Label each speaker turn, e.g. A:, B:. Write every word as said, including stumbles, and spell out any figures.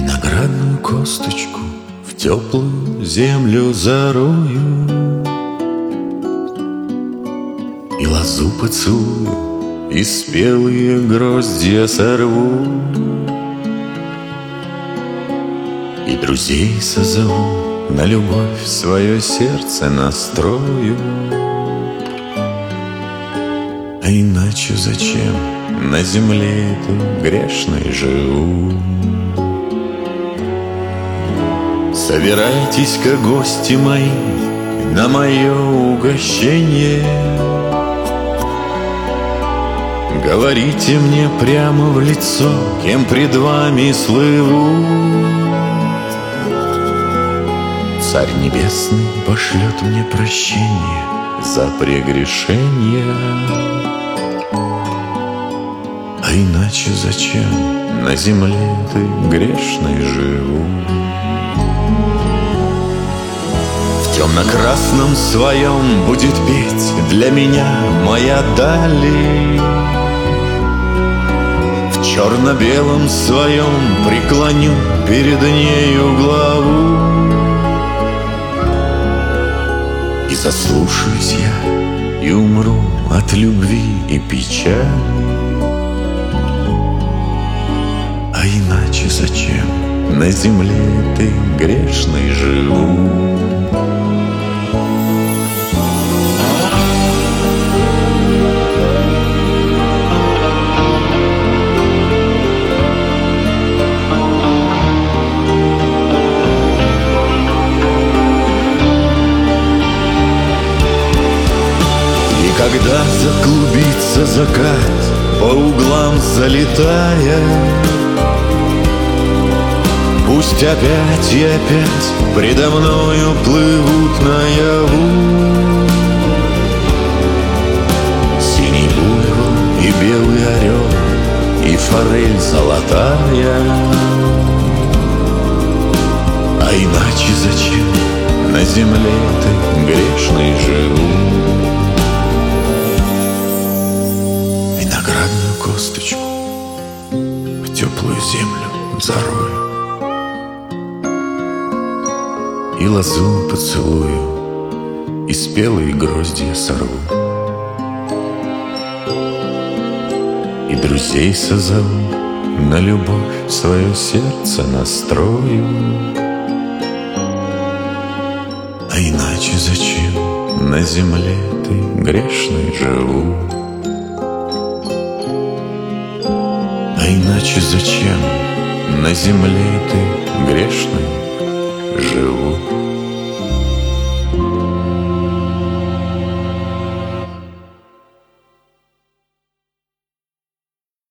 A: Виноградную косточку в теплую землю зарою и лозу поцелую, и спелые гроздья сорву, и друзей созову, на любовь свое сердце настрою. А иначе зачем на земле этой грешной живу? Собирайтесь-ка, гости мои, на мое угощение. Говорите мне прямо в лицо, кем пред вами слыву. Царь Небесный пошлет мне прощение за прегрешение. А иначе зачем на земле этой грешной живу? В темно-красном своем будет петь для меня моя даль, в черно-белом своем преклоню перед нею главу. И заслушаюсь я, и умру от любви и печали. А иначе зачем на земле этой грешной живу? Когда заклубится закат, по углам залетая, пусть опять и опять предо мною плывут наяву синий буйвол и белый орел, и форель золотая. А иначе зачем на земле этой грешной живу? Виноградную косточку в теплую землю зарою и лозу поцелую, и спелые гроздья сорву, и друзей созову, на любовь свое сердце настрою. А иначе зачем на земле этой грешной живу? А иначе зачем на земле этой грешной